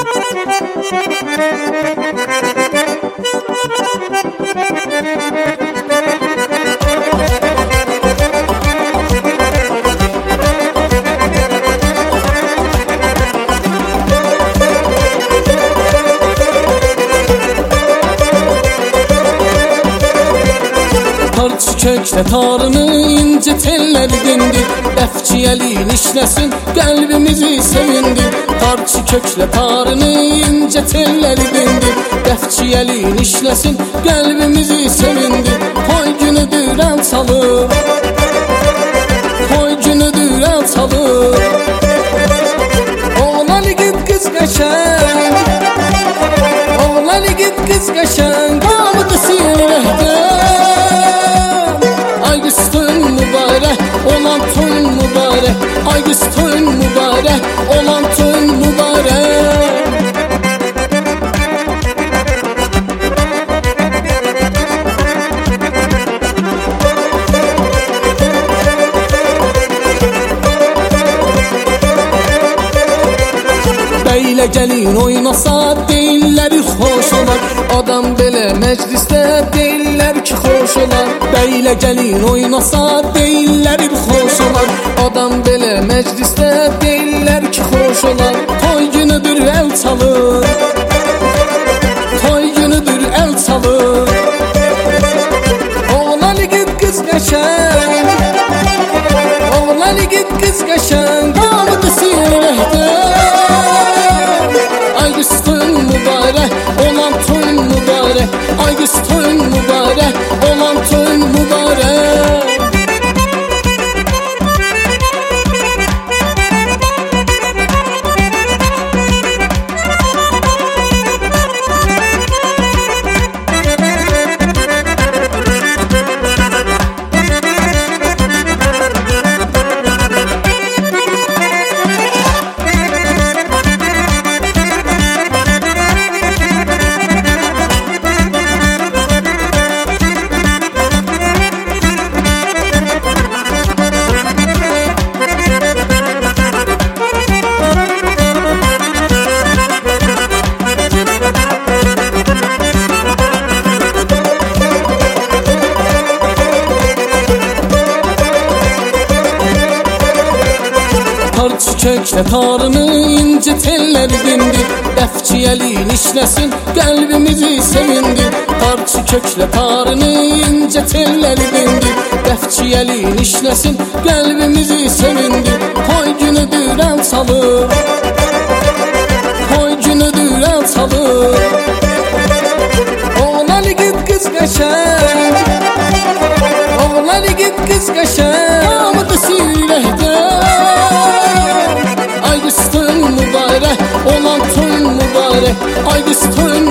Tarçı kökte tarını ince telleri dindi, Dəfçiyəliyin işləsin qəlbimizi sevindi. Tarçı kökle tarını ince telleri dindi, Dəfçiyəliyin işləsin qəlbimizi sevindi. Toy günüdür əl çalır, toy günüdür əl çalır. Oğlan igid qız qəşəng, oğlan igid qız qəşəng, qamıdı sinirəhdə. Ay qız toyun mübarək, olan toyun mübarək. Ay qız toyun mübarək, olan toyun mübarək. Bəylə gəlin oynasa deyirlər xoş olar, adam belə məclisdə deyirlər ki xoş olar. Bəylə gəlin oynasa deyirlər xoş olar, adam belə məclisdə deyirlər ki xoş olar. Toy günüdür əl çalır, toy günüdür əl çalır. Oğlan igid qız qəşəng, oğlan igid qız qəşəng, qamıdı sinirəhdə. Ay qız toyun mübarək, olan toyun mübarək. Ay qız toyun mübarək, olan toyun mübarək. Tarçı kökle tarını ince telleri dindi, Dəfçiyəliyin işləsin qəlbimizi sevindi. Tarçı kökle tarını ince telleri dindi, Dəfçiyəliyin işləsin qəlbimizi sevindi. Toy günüdür əl çalır, toy günüdür əl çalır. Oğlan igid qız qəşəng, oğlan igid qız qəşəng, qamıdı sinirəhdə. Ay qız toyun mübarək, olan toyun mübarək. Ay qız toyun